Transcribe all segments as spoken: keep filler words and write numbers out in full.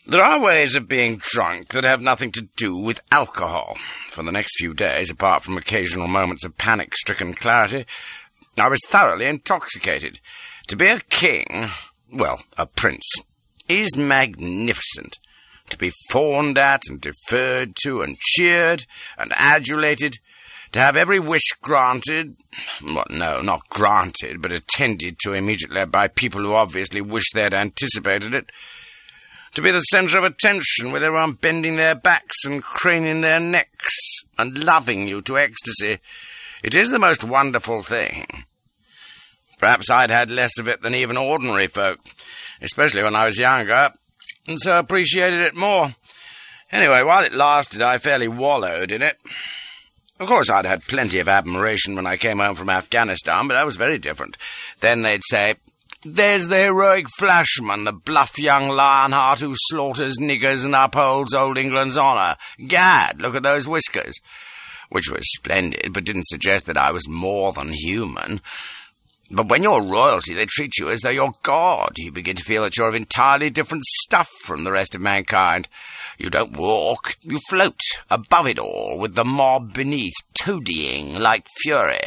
There are ways of being drunk that have nothing to do with alcohol. For the next few days, apart from occasional moments of panic-stricken clarity, I was thoroughly intoxicated. To be a king, well, a prince, is magnificent. To be fawned at and deferred to and cheered and adulated, to have every wish granted, well, no, not granted, but attended to immediately by people who obviously wish they had anticipated it, to be the centre of attention with everyone bending their backs and craning their necks and loving you to ecstasy, it is the most wonderful thing. Perhaps I'd had less of it than even ordinary folk, especially when I was younger, and so appreciated it more. Anyway, while it lasted, I fairly wallowed in it. Of course, I'd had plenty of admiration when I came home from Afghanistan, but that was very different. Then they'd say, "There's the heroic Flashman, the bluff young Lionheart who slaughters niggers and upholds old England's honour. Gad, look at those whiskers." Which was splendid, but didn't suggest that I was more than human. But when you're royalty, they treat you as though you're God. You begin to feel that you're of entirely different stuff from the rest of mankind. You don't walk, you float above it all, with the mob beneath, toadying like fury.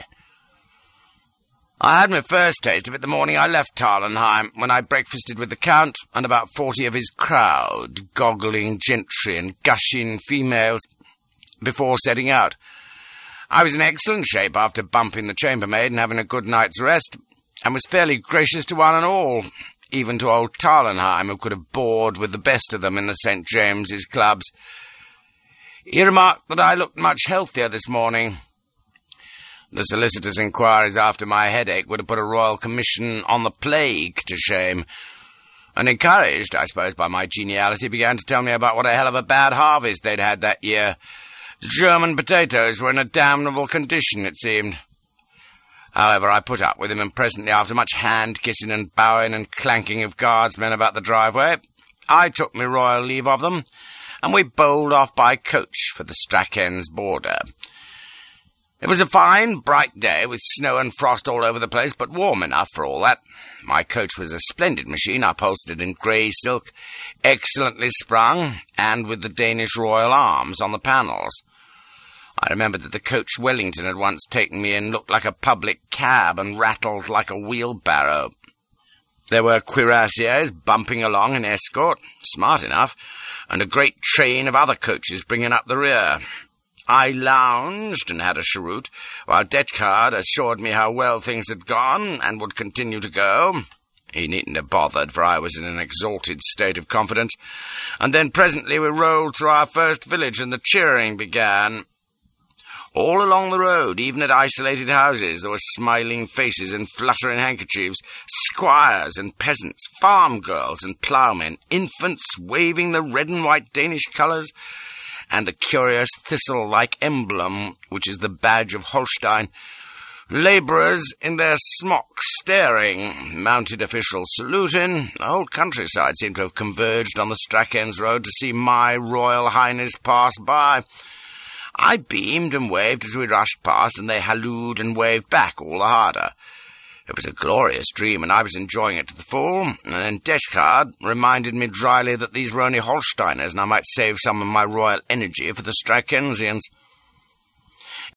I had my first taste of it the morning I left Tarlenheim, when I breakfasted with the Count and about forty of his crowd, goggling gentry and gushing females, before setting out. I was in excellent shape after bumping the chambermaid and having a good night's rest, and was fairly gracious to one and all, even to old Tarlenheim, who could have bored with the best of them in the Saint James's clubs. He remarked that I looked much healthier this morning. The solicitor's inquiries after my headache would have put a royal commission on the plague to shame, and encouraged, I suppose, by my geniality, began to tell me about what a hell of a bad harvest they'd had that year. The German potatoes were in a damnable condition, it seemed. However, I put up with him, and presently, after much hand-kissing and bowing and clanking of guardsmen about the driveway, I took my royal leave of them, and we bowled off by coach for the Strackens border. It was a fine, bright day, with snow and frost all over the place, but warm enough for all that. My coach was a splendid machine, upholstered in grey silk, excellently sprung, and with the Danish royal arms on the panels. I remembered that the coach Wellington had once taken me in looked like a public cab and rattled like a wheelbarrow. There were cuirassiers bumping along in escort, smart enough, and a great train of other coaches bringing up the rear. I lounged and had a cheroot, while Detchard assured me how well things had gone and would continue to go. He needn't have bothered, for I was in an exalted state of confidence. And then presently we rolled through our first village, and the cheering began. All along the road, even at isolated houses, there were smiling faces and fluttering handkerchiefs, squires and peasants, farm girls and ploughmen, infants waving the red and white Danish colours, and the curious thistle-like emblem, which is the badge of Holstein, labourers in their smocks staring, mounted officials saluting. The whole countryside seemed to have converged on the Strackens road to see my Royal Highness pass by. I beamed and waved as we rushed past, and they hallooed and waved back all the harder. It was a glorious dream, and I was enjoying it to the full, and then Detchard reminded me dryly that these were only Holsteiners, and I might save some of my royal energy for the Strackensians.